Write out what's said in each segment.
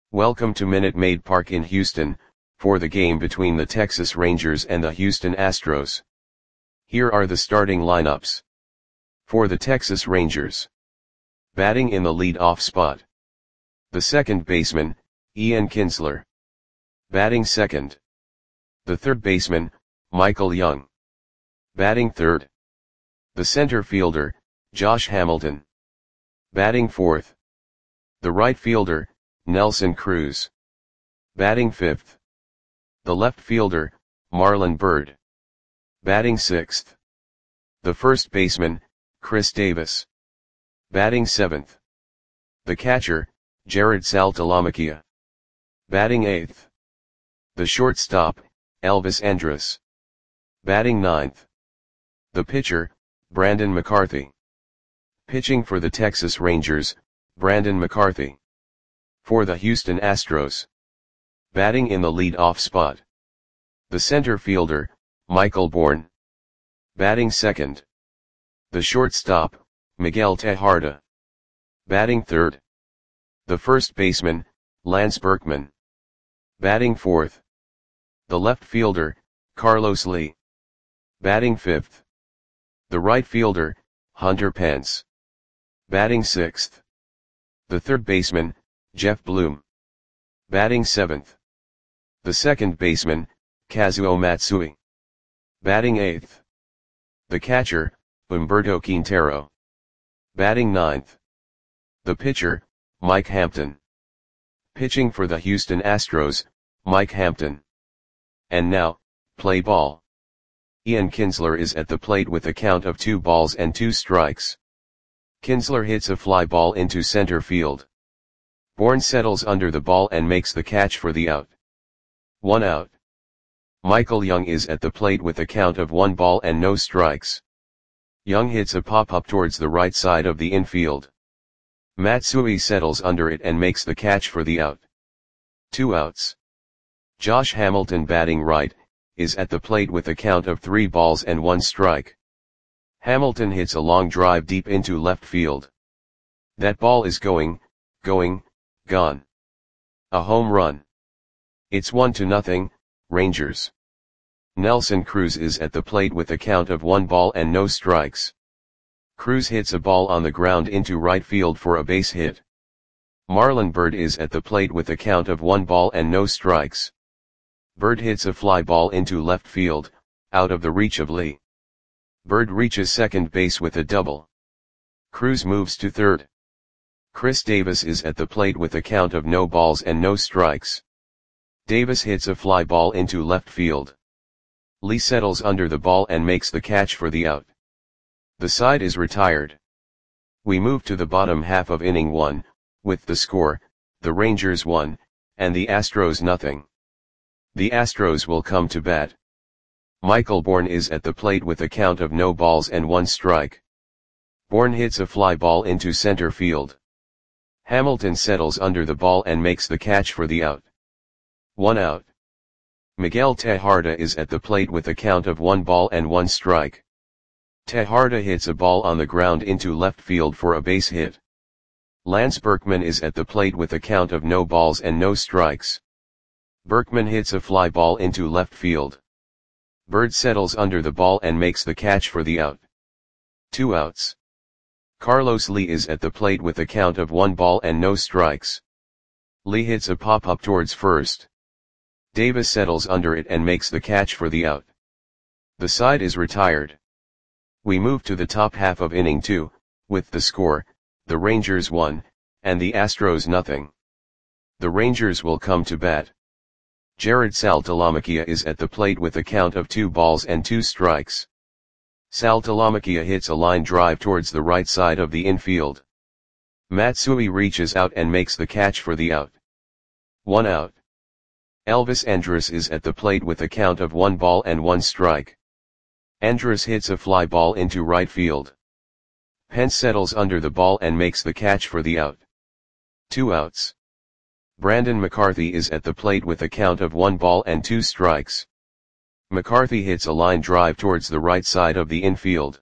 Welcome to Minute Maid Park in Houston, for the game between the Texas Rangers and the Houston Astros. Here are the starting lineups. For the Texas Rangers. Batting in the lead-off spot. The second baseman, Ian Kinsler. Batting second. The third baseman, Michael Young. Batting third. The center fielder, Josh Hamilton. Batting fourth. The right fielder, Nelson Cruz. Batting fifth. The left fielder, Marlon Byrd. Batting sixth. The first baseman, Chris Davis. Batting seventh. The catcher, Jared Saltalamacchia. Batting eighth. The shortstop, Elvis Andrus. Batting ninth. The pitcher, Brandon McCarthy. Pitching for the Texas Rangers, Brandon McCarthy. For the Houston Astros. Batting in the lead-off spot. The center fielder, Michael Bourn. Batting second. The shortstop, Miguel Tejada. Batting third. The first baseman, Lance Berkman. Batting fourth. The left fielder, Carlos Lee. Batting fifth. The right fielder, Hunter Pence. Batting sixth. The third baseman, Jeff Bloom. Batting seventh. The second baseman, Kazuo Matsui. Batting eighth. The catcher, Humberto Quintero. Batting ninth. The pitcher, Mike Hampton. Pitching for the Houston Astros, Mike Hampton. And now, play ball. Ian Kinsler is at the plate with a count of 2 balls and 2 strikes. Kinsler hits a fly ball into center field. Bourn settles under the ball and makes the catch for the out. 1 out. Michael Young is at the plate with a count of 1 ball and no strikes. Young hits a pop-up towards the right side of the infield. Matsui settles under it and makes the catch for the out. 2 outs. Josh Hamilton, batting right, is at the plate with a count of 3 balls and 1 strike. Hamilton hits a long drive deep into left field. That ball is gone. A home run. It's 1-0, Rangers. Nelson Cruz is at the plate with a count of 1 ball and no strikes. Cruz hits a ball on the ground into right field for a base hit. Marlon Byrd is at the plate with a count of 1 ball and no strikes. Byrd hits a fly ball into left field, out of the reach of Lee. Byrd reaches second base with a double. Cruz moves to third. Chris Davis is at the plate with a count of no balls and no strikes. Davis hits a fly ball into left field. Lee settles under the ball and makes the catch for the out. The side is retired. We move to the bottom half of inning 1, with the score, the Rangers 1, and the Astros 0. The Astros will come to bat. Michael Bourn is at the plate with a count of no balls and 1 strike. Bourn hits a fly ball into center field. Hamilton settles under the ball and makes the catch for the out. 1 out. Miguel Tejada is at the plate with a count of 1 ball and 1 strike. Tejada hits a ball on the ground into left field for a base hit. Lance Berkman is at the plate with a count of no balls and no strikes. Berkman hits a fly ball into left field. Byrd settles under the ball and makes the catch for the out. 2 outs. Carlos Lee is at the plate with a count of 1 ball and no strikes. Lee hits a pop-up towards first. Davis settles under it and makes the catch for the out. The side is retired. We move to the top half of inning 2, with the score, the Rangers 1, and the Astros 0. The Rangers will come to bat. Jared Saltalamacchia is at the plate with a count of 2 balls and 2 strikes. Saltalamacchia hits a line drive towards the right side of the infield. Matsui reaches out and makes the catch for the out. 1 out. Elvis Andrus is at the plate with a count of 1 ball and 1 strike. Andrus hits a fly ball into right field. Pence settles under the ball and makes the catch for the out. 2 outs. Brandon McCarthy is at the plate with a count of 1 ball and 2 strikes. McCarthy hits a line drive towards the right side of the infield.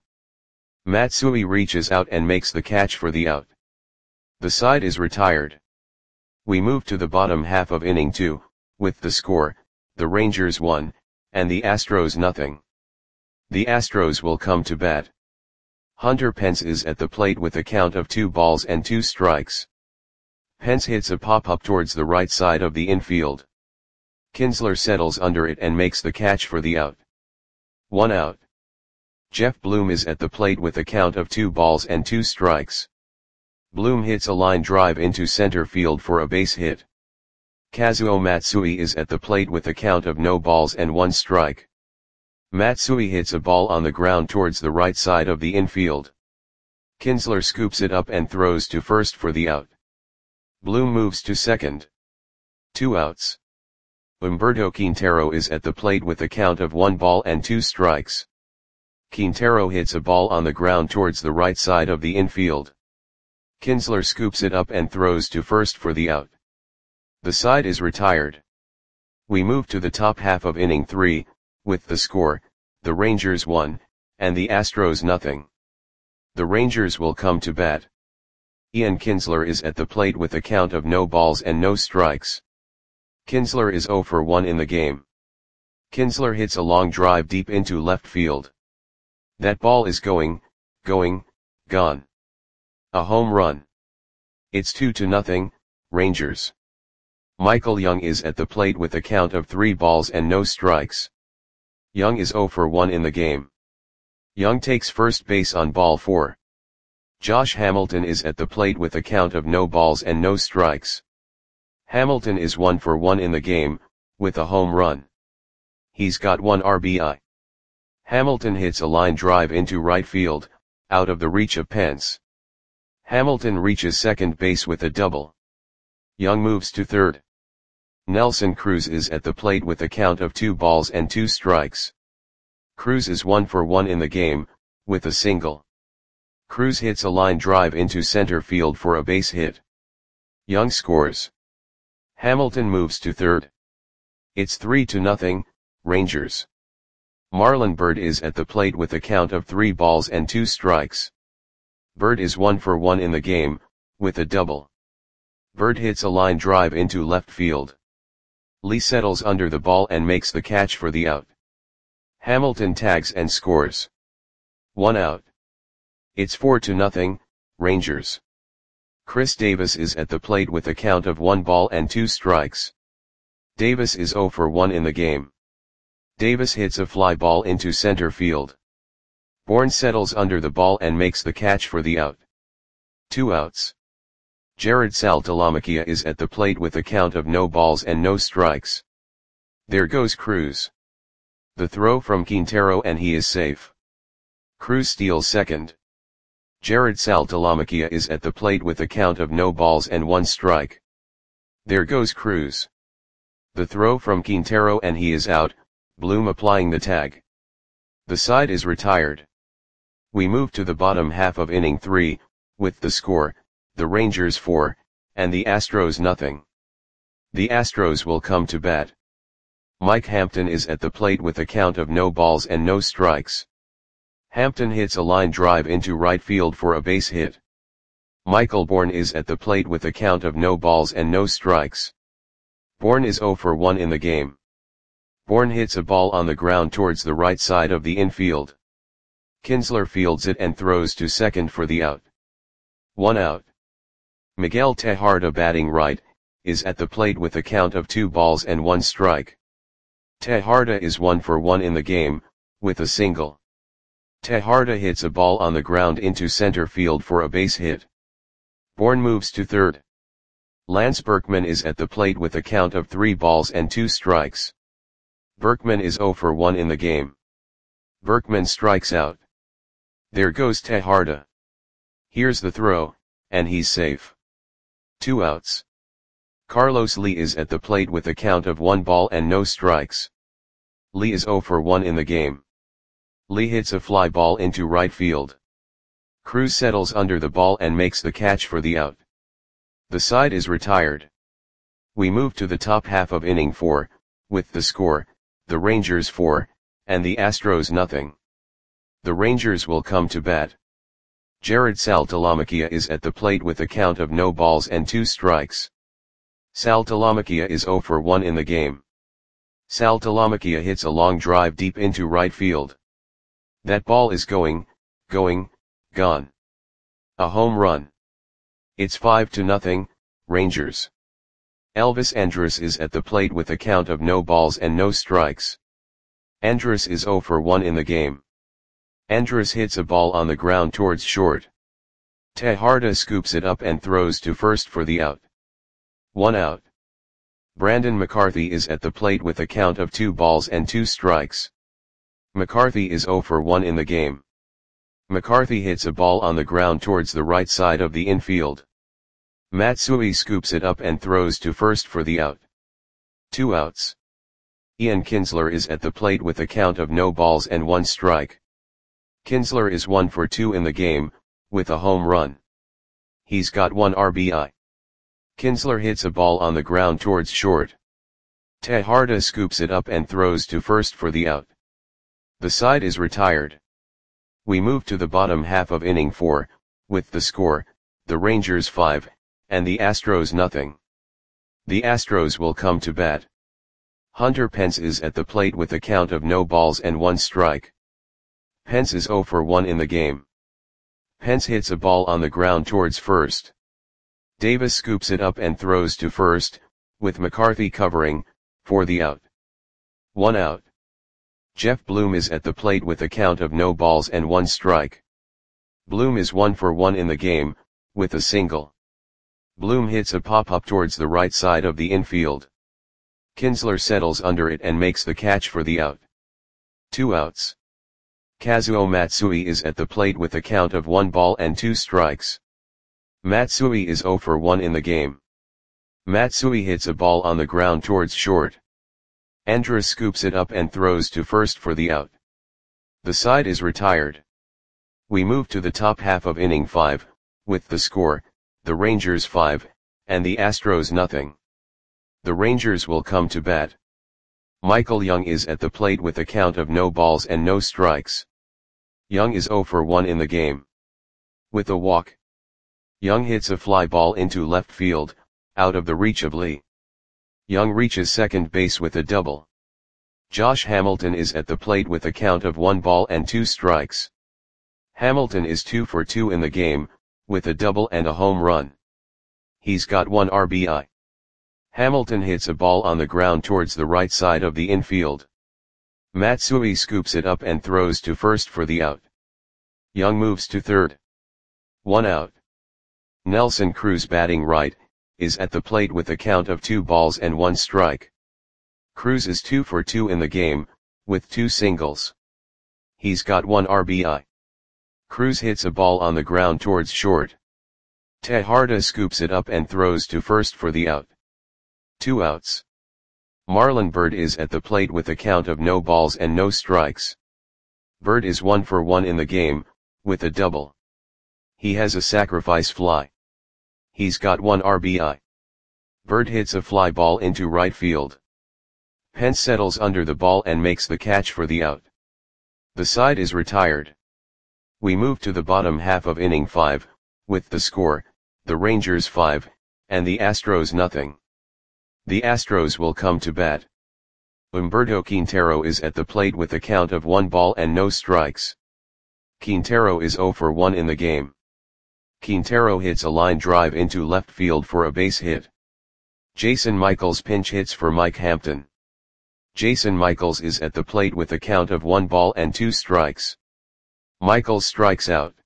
Matsui reaches out and makes the catch for the out. The side is retired. We move to the bottom half of inning 2, with the score, the Rangers 1, and the Astros nothing. The Astros will come to bat. Hunter Pence is at the plate with a count of 2 balls and 2 strikes. Pence hits a pop-up towards the right side of the infield. Kinsler settles under it and makes the catch for the out. 1 out. Jeff Bloom is at the plate with a count of 2 balls and 2 strikes. Bloom hits a line drive into center field for a base hit. Kazuo Matsui is at the plate with a count of no balls and 1 strike. Matsui hits a ball on the ground towards the right side of the infield. Kinsler scoops it up and throws to first for the out. Bloom moves to second. 2 outs. Humberto Quintero is at the plate with a count of 1 ball and 2 strikes. Quintero hits a ball on the ground towards the right side of the infield. Kinsler scoops it up and throws to first for the out. The side is retired. We move to the top half of inning 3, with the score, the Rangers 1, and the Astros nothing. The Rangers will come to bat. Ian Kinsler is at the plate with a count of no balls and no strikes. Kinsler is 0 for 1 in the game. Kinsler hits a long drive deep into left field. That ball is gone. A home run. It's 2-0, Rangers. Michael Young is at the plate with a count of 3 balls and no strikes. Young is 0 for 1 in the game. Young takes first base on ball 4. Josh Hamilton is at the plate with a count of no balls and no strikes. Hamilton is 1 for 1 in the game, with a home run. He's got 1 RBI. Hamilton hits a line drive into right field, out of the reach of Pence. Hamilton reaches second base with a double. Young moves to third. Nelson Cruz is at the plate with a count of 2 balls and 2 strikes. Cruz is 1 for 1 in the game, with a single. Cruz hits a line drive into center field for a base hit. Young scores. Hamilton moves to third. It's 3-0, Rangers. Marlon Byrd is at the plate with a count of 3 balls and 2 strikes. Byrd is 1 for 1 in the game, with a double. Byrd hits a line drive into left field. Lee settles under the ball and makes the catch for the out. Hamilton tags and scores. 1 out. It's 4-0, Rangers. Chris Davis is at the plate with a count of 1 ball and 2 strikes. Davis is 0 for 1 in the game. Davis hits a fly ball into center field. Bourne settles under the ball and makes the catch for the out. 2 outs. Jared Saltalamacchia is at the plate with a count of no balls and no strikes. There goes Cruz. The throw from Quintero and he is safe. Cruz steals second. Jared Saltalamacchia is at the plate with a count of no balls and 1 strike. There goes Cruz. The throw from Quintero and he is out, Bloom applying the tag. The side is retired. We move to the bottom half of inning 3, with the score, the Rangers 4, and the Astros nothing. The Astros will come to bat. Mike Hampton is at the plate with a count of no balls and no strikes. Hampton hits a line drive into right field for a base hit. Michael Bourne is at the plate with a count of no balls and no strikes. Bourne is 0 for 1 in the game. Bourne hits a ball on the ground towards the right side of the infield. Kinsler fields it and throws to second for the out. 1 out. Miguel Tejada, batting right, is at the plate with a count of 2 balls and 1 strike. Tejada is 1 for 1 in the game, with a single. Tejada hits a ball on the ground into center field for a base hit. Bourne moves to third. Lance Berkman is at the plate with a count of 3 balls and 2 strikes. Berkman is 0 for 1 in the game. Berkman strikes out. There goes Tejada. Here's the throw, and he's safe. 2 outs. Carlos Lee is at the plate with a count of 1 ball and no strikes. Lee is 0 for 1 in the game. Lee hits a fly ball into right field. Cruz settles under the ball and makes the catch for the out. The side is retired. We move to the top half of inning 4, with the score, the Rangers 4, and the Astros nothing. The Rangers will come to bat. Jared Saltalamacchia is at the plate with a count of no balls and 2 strikes. Sal Talamacchia is 0 for 1 in the game. Sal Talamacchia hits a long drive deep into right field. That ball is gone. A home run. It's 5-0, Rangers. Elvis Andrus is at the plate with a count of no balls and no strikes. Andrus is 0 for 1 in the game. Andrus hits a ball on the ground towards short. Tejada scoops it up and throws to first for the out. 1 out. Brandon McCarthy is at the plate with a count of 2 balls and 2 strikes. McCarthy is 0 for 1 in the game. McCarthy hits a ball on the ground towards the right side of the infield. Matsui scoops it up and throws to first for the out. 2 outs. Ian Kinsler is at the plate with a count of no balls and 1 strike. Kinsler is 1 for 2 in the game, with a home run. He's got 1 RBI. Kinsler hits a ball on the ground towards short. Tejada scoops it up and throws to first for the out. The side is retired. We move to the bottom half of inning 4, with the score, the Rangers 5, and the Astros nothing. The Astros will come to bat. Hunter Pence is at the plate with a count of no balls and 1 strike. Pence is 0 for 1 in the game. Pence hits a ball on the ground towards first. Davis scoops it up and throws to first, with McCarthy covering, for the out. 1 out. Jeff Bloom is at the plate with a count of no balls and 1 strike. Bloom is 1 for 1 in the game, with a single. Bloom hits a pop-up towards the right side of the infield. Kinsler settles under it and makes the catch for the out. 2 outs. Kazuo Matsui is at the plate with a count of 1 ball and 2 strikes. Matsui is 0 for 1 in the game. Matsui hits a ball on the ground towards short. Andrus scoops it up and throws to first for the out. The side is retired. We move to the top half of inning 5, with the score, the Rangers 5, and the Astros nothing. The Rangers will come to bat. Michael Young is at the plate with a count of no balls and no strikes. Young is 0 for 1 in the game. With a walk. Young hits a fly ball into left field, out of the reach of Lee. Young reaches second base with a double. Josh Hamilton is at the plate with a count of 1 ball and 2 strikes. Hamilton is 2 for 2 in the game, with a double and a home run. He's got 1 RBI. Hamilton hits a ball on the ground towards the right side of the infield. Matsui scoops it up and throws to first for the out. Young moves to third. 1 out. Nelson Cruz, batting right, is at the plate with a count of 2 balls and 1 strike. Cruz is 2 for 2 in the game, with 2 singles. He's got 1 RBI. Cruz hits a ball on the ground towards short. Tejada scoops it up and throws to first for the out. 2 outs. Marlon Byrd is at the plate with a count of no balls and no strikes. Byrd is 1 for 1 in the game, with a double. He has a sacrifice fly. He's got 1 RBI. Byrd hits a fly ball into right field. Pence settles under the ball and makes the catch for the out. The side is retired. We move to the bottom half of inning 5, with the score, the Rangers 5, and the Astros nothing. The Astros will come to bat. Humberto Quintero is at the plate with a count of 1 ball and no strikes. Quintero is 0 for 1 in the game. Quintero hits a line drive into left field for a base hit. Jason Michaels pinch hits for Mike Hampton. Jason Michaels is at the plate with a count of 1 ball and 2 strikes. Michaels strikes out.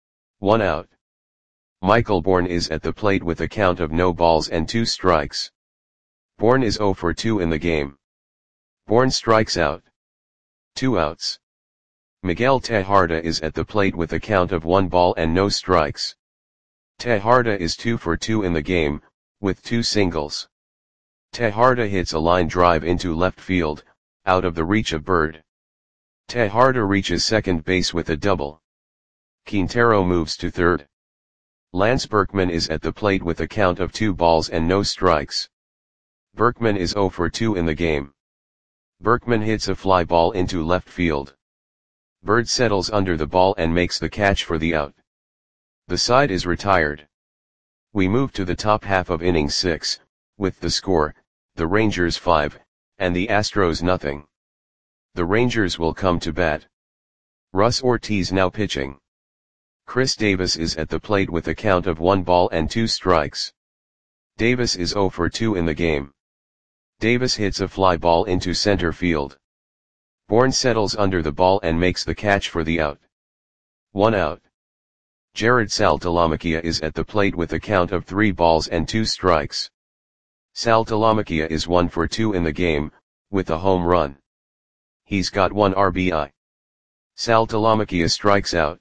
1 out. Michael Bourne is at the plate with a count of no balls and 2 strikes. Bourne is 0 for 2 in the game. Bourne strikes out. 2 outs. Miguel Tejada is at the plate with a count of 1 ball and no strikes. Tejada is 2 for 2 in the game, with 2 singles. Tejada hits a line drive into left field, out of the reach of Byrd. Tejada reaches second base with a double. Quintero moves to third. Lance Berkman is at the plate with a count of 2 balls and no strikes. Berkman is 0 for 2 in the game. Berkman hits a fly ball into left field. Byrd settles under the ball and makes the catch for the out. The side is retired. We move to the top half of inning 6, with the score, the Rangers 5, and the Astros nothing. The Rangers will come to bat. Russ Ortiz now pitching. Chris Davis is at the plate with a count of 1 ball and 2 strikes. Davis is 0 for 2 in the game. Davis hits a fly ball into center field. Bourne settles under the ball and makes the catch for the out. 1 out. Jared Saltalamacchia is at the plate with a count of 3 balls and 2 strikes. Saltalamacchia is 1 for 2 in the game, with a home run. He's got 1 RBI. Saltalamacchia strikes out.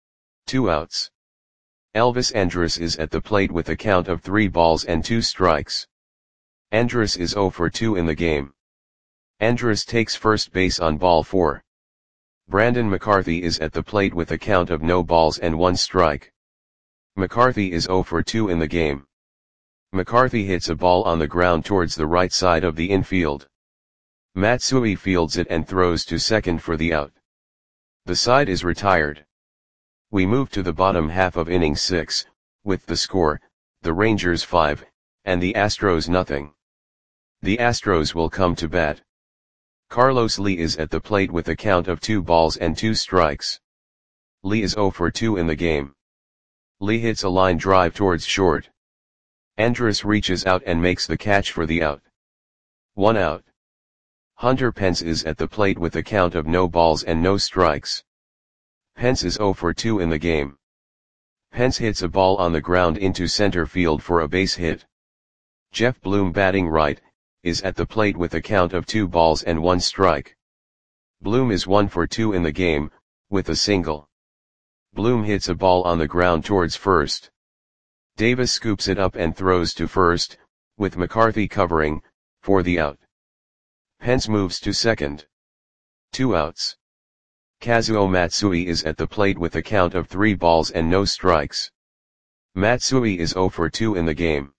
2 outs. Elvis Andrus is at the plate with a count of 3 balls and 2 strikes. Andrus is 0 for 2 in the game. Andrus takes first base on ball 4. Brandon McCarthy is at the plate with a count of no balls and 1 strike. McCarthy is 0 for 2 in the game. McCarthy hits a ball on the ground towards the right side of the infield. Matsui fields it and throws to second for the out. The side is retired. We move to the bottom half of inning 6, with the score, the Rangers 5, and the Astros nothing. The Astros will come to bat. Carlos Lee is at the plate with a count of 2 balls and 2 strikes. Lee is 0 for 2 in the game. Lee hits a line drive towards short. Andrus reaches out and makes the catch for the out. 1 out. Hunter Pence is at the plate with a count of no balls and no strikes. Pence is 0 for 2 in the game. Pence hits a ball on the ground into center field for a base hit. Jeff Bloom, batting right, is at the plate with a count of 2 balls and 1 strike. Bloom is 1 for 2 in the game, with a single. Bloom hits a ball on the ground towards first. Davis scoops it up and throws to first, with McCarthy covering, for the out. Pence moves to second. 2 outs. Kazuo Matsui is at the plate with a count of 3 balls and no strikes. Matsui is 0 for 2 in the game.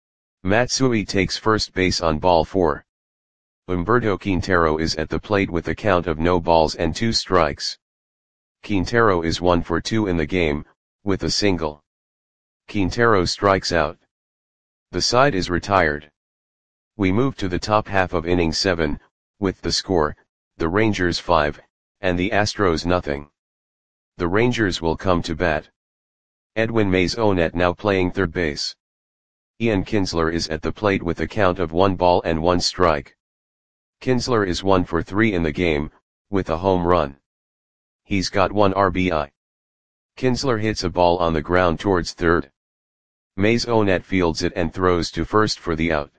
Matsui takes first base on ball 4. Humberto Quintero is at the plate with a count of no balls and 2 strikes. Quintero is 1 for 2 in the game, with a single. Quintero strikes out. The side is retired. We move to the top half of inning 7, with the score, the Rangers 5, and the Astros nothing. The Rangers will come to bat. Edwin Maisonette now playing third base. Ian Kinsler is at the plate with a count of 1 ball and 1 strike. Kinsler is 1 for 3 in the game, with a home run. He's got 1 RBI. Kinsler hits a ball on the ground towards third. Maisonette fields it and throws to first for the out.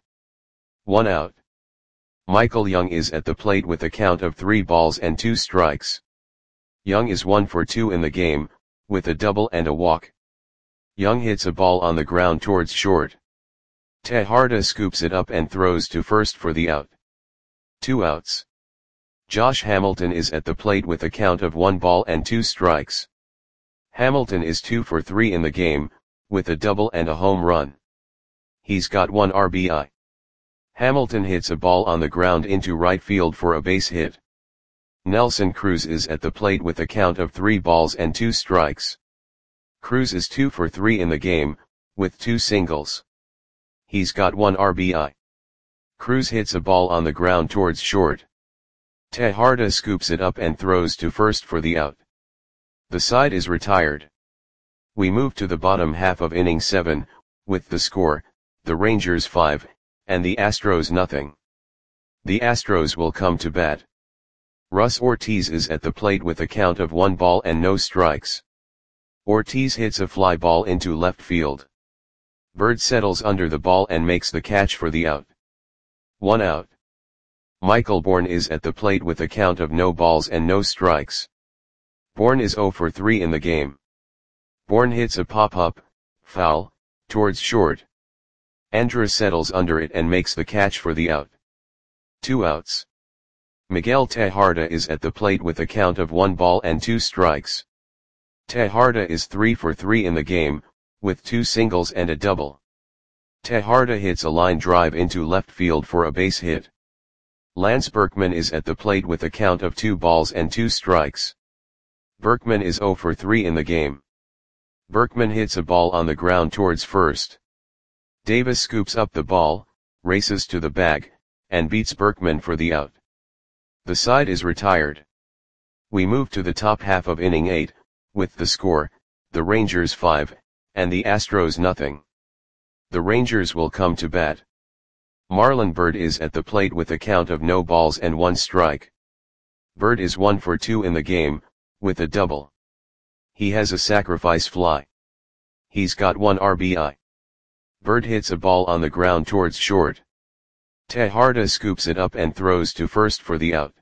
1 out. Michael Young is at the plate with a count of 3 balls and 2 strikes. Young is 1 for 2 in the game, with a double and a walk. Young hits a ball on the ground towards short. Tejada scoops it up and throws to first for the out. 2 outs. Josh Hamilton is at the plate with a count of 1 ball and 2 strikes. Hamilton is 2 for 3 in the game, with a double and a home run. He's got 1 RBI. Hamilton hits a ball on the ground into right field for a base hit. Nelson Cruz is at the plate with a count of 3 balls and 2 strikes. Cruz is 2 for 3 in the game, with 2 singles. He's got 1 RBI. Cruz hits a ball on the ground towards short. Tejada scoops it up and throws to first for the out. The side is retired. We move to the bottom half of inning 7, with the score, the Rangers 5, and the Astros nothing. The Astros will come to bat. Russ Ortiz is at the plate with a count of 1 ball and no strikes. Ortiz hits a fly ball into left field. Bird settles under the ball and makes the catch for the out. 1 out. Michael Bourne is at the plate with a count of no balls and no strikes. Bourne is 0 for 3 in the game. Bourne hits a pop-up, foul, towards short. Andrus settles under it and makes the catch for the out. 2 outs. Miguel Tejada is at the plate with a count of 1 ball and 2 strikes. Tejada is 3 for 3 in the game, with 2 singles and a double. Tejada hits a line drive into left field for a base hit. Lance Berkman is at the plate with a count of 2 balls and 2 strikes. Berkman is 0 for 3 in the game. Berkman hits a ball on the ground towards first. Davis scoops up the ball, races to the bag, and beats Berkman for the out. The side is retired. We move to the top half of inning 8, with the score, the Rangers 5, and the Astros nothing. The Rangers will come to bat. Marlon Byrd is at the plate with a count of no balls and 1 strike. Byrd is 1 for 2 in the game, with a double. He has a sacrifice fly. He's got 1 RBI. Byrd hits a ball on the ground towards short. Tejada scoops it up and throws to first for the out.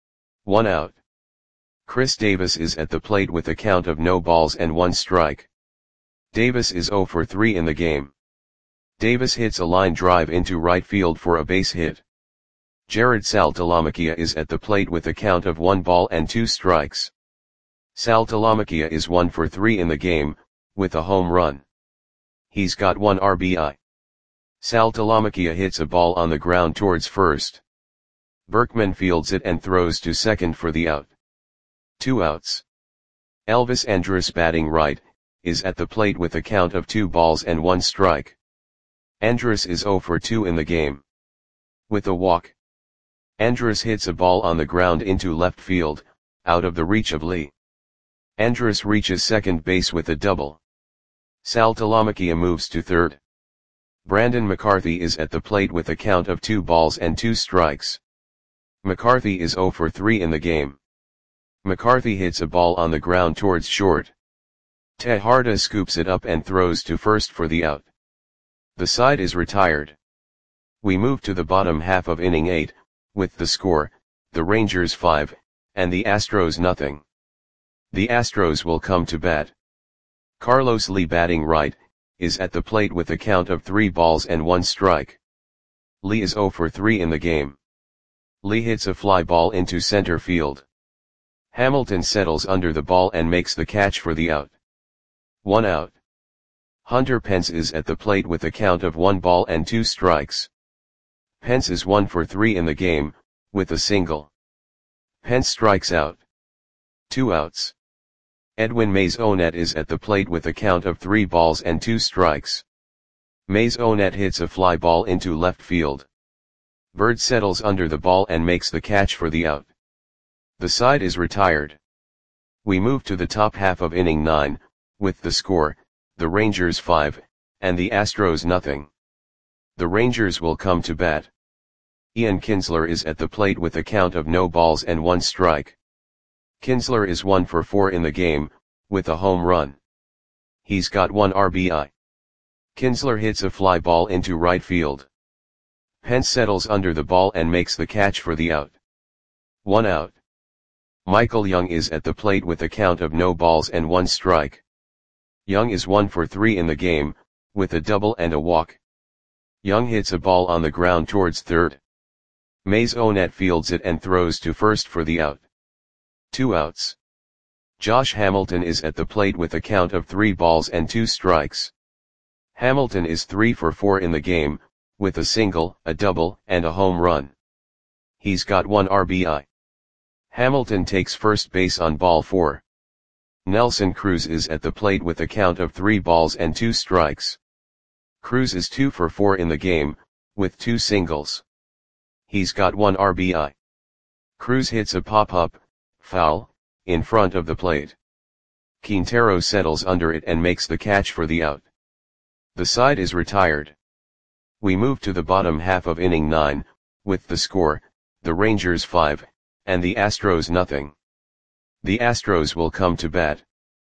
1 out. Chris Davis is at the plate with a count of no balls and 1 strike. Davis is 0 for 3 in the game. Davis hits a line drive into right field for a base hit. Jared Saltalamacchia is at the plate with a count of 1 ball and 2 strikes. Saltalamacchia is 1 for 3 in the game, with a home run. He's got 1 RBI. Saltalamacchia hits a ball on the ground towards first. Berkman fields it and throws to second for the out. 2 outs. Elvis Andrus, batting right, is at the plate with a count of 2 balls and 1 strike. Andrus is 0 for 2 in the game. With a walk. Andrus hits a ball on the ground into left field, out of the reach of Lee. Andrus reaches second base with a double. Saltalamacchia moves to third. Brandon McCarthy is at the plate with a count of 2 balls and 2 strikes. McCarthy is 0 for 3 in the game. McCarthy hits a ball on the ground towards short. Tejada scoops it up and throws to first for the out. The side is retired. We move to the bottom half of inning 8, with the score, the Rangers 5, and the Astros nothing. The Astros will come to bat. Carlos Lee, batting right, is at the plate with a count of 3 balls and 1 strike. Lee is 0 for 3 in the game. Lee hits a fly ball into center field. Hamilton settles under the ball and makes the catch for the out. 1 out. Hunter Pence is at the plate with a count of 1 ball and 2 strikes. Pence is 1 for 3 in the game, with a single. Pence strikes out. 2 outs. Edwin Maisonnet is at the plate with a count of 3 balls and 2 strikes. Maisonnet hits a fly ball into left field. Byrd settles under the ball and makes the catch for the out. The side is retired. We move to the top half of inning 9, with the score, the Rangers 5, and the Astros nothing. The Rangers will come to bat. Ian Kinsler is at the plate with a count of no balls and 1 strike. Kinsler is 1 for 4 in the game, with a home run. He's got 1 RBI. Kinsler hits a fly ball into right field. Pence settles under the ball and makes the catch for the out. 1 out. Michael Young is at the plate with a count of no balls and 1 strike. Young is 1 for 3 in the game, with a double and a walk. Young hits a ball on the ground towards third. Maisonnet fields it and throws to first for the out. 2 outs. Josh Hamilton is at the plate with a count of 3 balls and 2 strikes. Hamilton is 3 for 4 in the game, with a single, a double, and a home run. He's got 1 RBI. Hamilton takes first base on ball 4. Nelson Cruz is at the plate with a count of 3 balls and 2 strikes. Cruz is 2 for 4 in the game, with 2 singles. He's got 1 RBI. Cruz hits a pop-up, foul, in front of the plate. Quintero settles under it and makes the catch for the out. The side is retired. We move to the bottom half of inning 9, with the score, the Rangers 5, and the Astros nothing. The Astros will come to bat.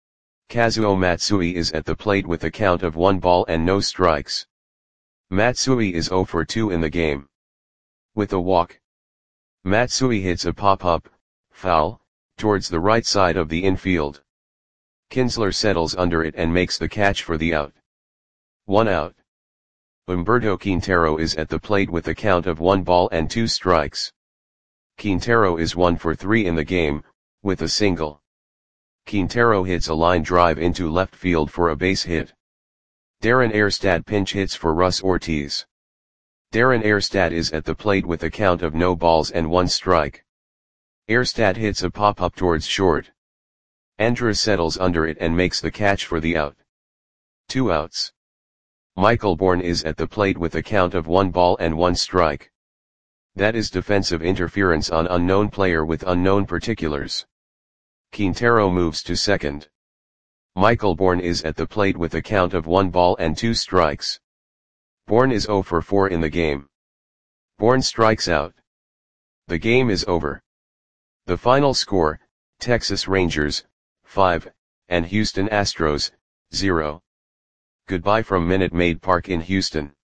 Kazuo Matsui is at the plate with a count of 1 ball and no strikes. Matsui is 0 for 2 in the game. With a walk. Matsui hits a pop-up, foul, towards the right side of the infield. Kinsler settles under it and makes the catch for the out. 1 out. Humberto Quintero is at the plate with a count of 1 ball and 2 strikes. Quintero is 1 for 3 in the game, with a single. Quintero hits a line drive into left field for a base hit. Darren Erstad pinch hits for Russ Ortiz. Darren Erstad is at the plate with a count of no balls and 1 strike. Erstad hits a pop-up towards short. Andrus settles under it and makes the catch for the out. 2 outs. Michael Bourne is at the plate with a count of 1 ball and 1 strike. That is defensive interference on unknown player with unknown particulars. Quintero moves to second. Michael Bourne is at the plate with a count of 1 ball and 2 strikes. Bourne is 0 for 4 in the game. Bourne strikes out. The game is over. The final score, Texas Rangers, 5, and Houston Astros, 0. Goodbye from Minute Maid Park in Houston.